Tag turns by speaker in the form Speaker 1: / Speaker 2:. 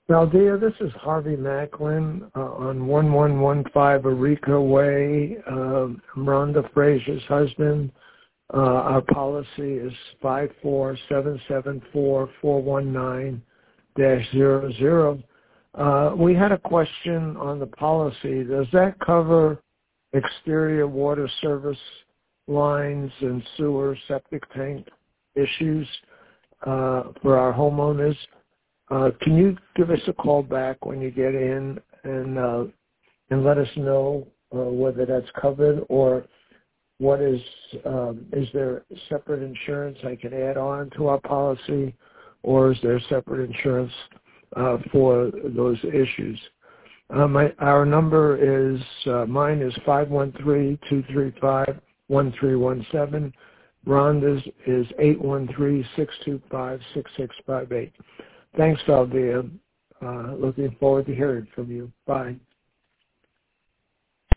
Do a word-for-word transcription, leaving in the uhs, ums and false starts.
Speaker 1: Valdea, this is Harvey Macklin uh, on one one one five Eureka Way. Uh, I'm Rhonda Frazier's husband. Uh, our policy is five four seven seven four four one nine dash zero zero. Uh, we had a question on the policy. Does that cover exterior water service lines and sewer septic tank issues uh, for our homeowners? Uh, can you give us a call back when you get in and uh, and let us know uh, whether that's covered, or what is um, is there separate insurance I can add on to our policy, or is there separate insurance uh, for those issues? Uh, my, our number is uh, mine is five one three, two three five, one three one seven. Rhonda's is eight one three, six two five, six six five eight. Thanks, Valdea. Uh, looking forward to hearing from you. Bye.